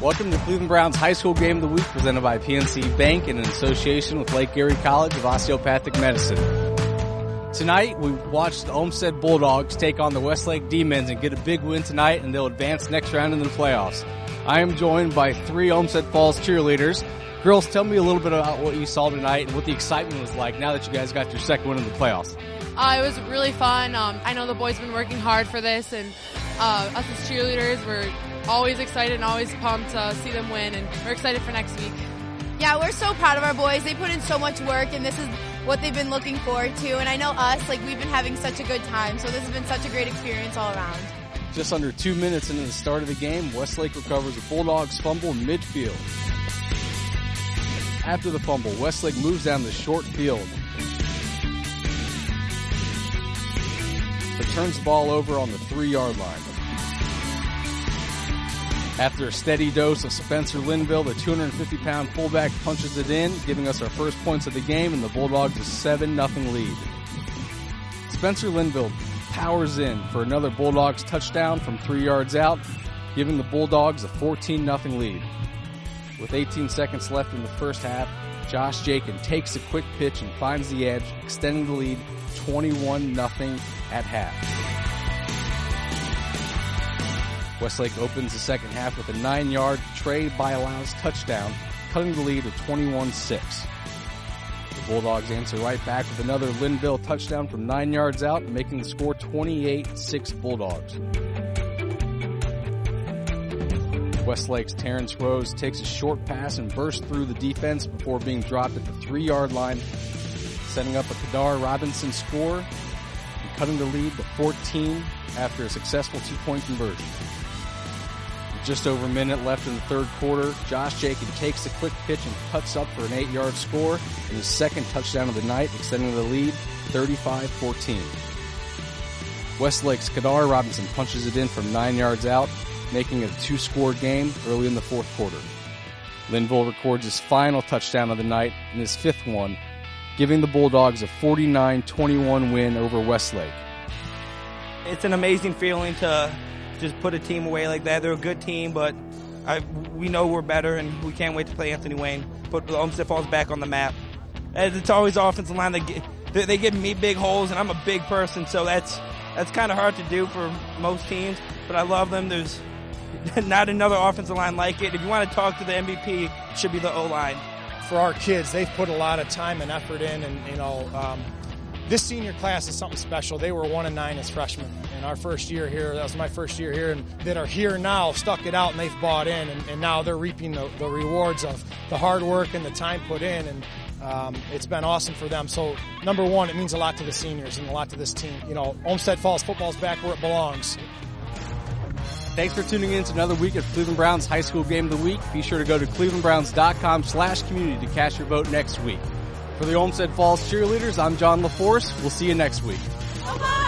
Welcome to Cleveland Browns High School Game of the Week, presented by PNC Bank in association with Lake Erie College of Osteopathic Medicine. Tonight, we watched the Olmsted Bulldogs take on the Westlake Demons and get a big win tonight, and they'll advance next round into the playoffs. I am joined by 3 Olmsted Falls cheerleaders. Girls, tell me a little bit about what you saw tonight and what the excitement was like now that you guys got your second win in the playoffs. It was really fun. I know the boys have been working hard for this, and us as cheerleaders, we're always excited and always pumped to see them win, and we're excited for next week. Yeah, we're so proud of our boys. They put in so much work, and this is what they've been looking forward to. And I know us, we've been having such a good time, so this has been such a great experience all around. Just under 2 minutes into the start of the game, Westlake recovers a Bulldogs fumble in midfield. After the fumble, Westlake moves down the short field, but turns the ball over on the 3-yard line. After a steady dose of Spencer Linville, the 250-pound fullback punches it in, giving us our first points of the game, and the Bulldogs a 7-0 lead. Spencer Linville powers in for another Bulldogs touchdown from 3 yards out, giving the Bulldogs a 14-0 lead. With 18 seconds left in the first half, Josh Jakin takes a quick pitch and finds the edge, extending the lead 21-0 at half. Westlake opens the second half with a 9-yard Trey Bialaus touchdown, cutting the lead to 21-6. The Bulldogs answer right back with another Linville touchdown from 9 yards out, making the score 28-6 Bulldogs. Westlake's Terrence Rose takes a short pass and bursts through the defense before being dropped at the 3-yard line, setting up a Kadar Robinson score and cutting the lead to 14 after a successful 2-point conversion. Just over a minute left in the third quarter, Josh Jakin takes a quick pitch and cuts up for an 8-yard score and his second touchdown of the night, extending the lead 35-14. Westlake's Kadar Robinson punches it in from 9 yards out, making it a 2-score game early in the fourth quarter. Linville records his final touchdown of the night and his 5th one, giving the Bulldogs a 49-21 win over Westlake. It's an amazing feeling to just put a team away like that. They're a good team, but we know we're better, and we can't wait to play Anthony Wayne. Put the Olmsted Falls back on the map. And it's always the offensive line. They give me big holes, and I'm a big person, so that's kind of hard to do for most teams. But I love them. There's not another offensive line like it. If you want to talk to the MVP, it should be the O-line. For our kids, they've put a lot of time and effort in, and this senior class is something special. They were 1-9 as freshmen. And our first year here, that was my first year here, and that are here now, stuck it out, and they've bought in, and now they're reaping the rewards of the hard work and the time put in, and it's been awesome for them. So, number one, it means a lot to the seniors and a lot to this team. Olmsted Falls football's back where it belongs. Thanks for tuning in to another week of Cleveland Browns High School Game of the Week. Be sure to go to clevelandbrowns.com/community to cast your vote next week. For the Olmsted Falls cheerleaders, I'm John LaForce. We'll see you next week. Bye-bye.